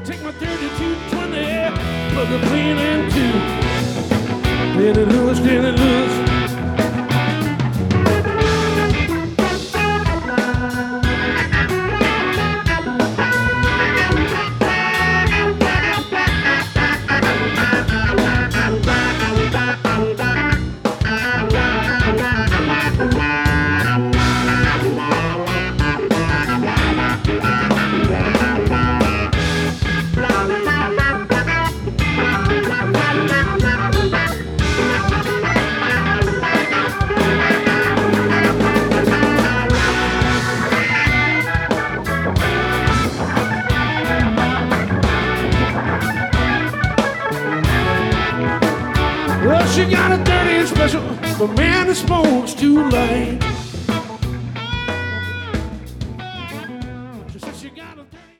Take my 3220, plug the clean into. Danny Lewis, Danny Lewis. Well, she got a dirty special, but man, the smoke's too light.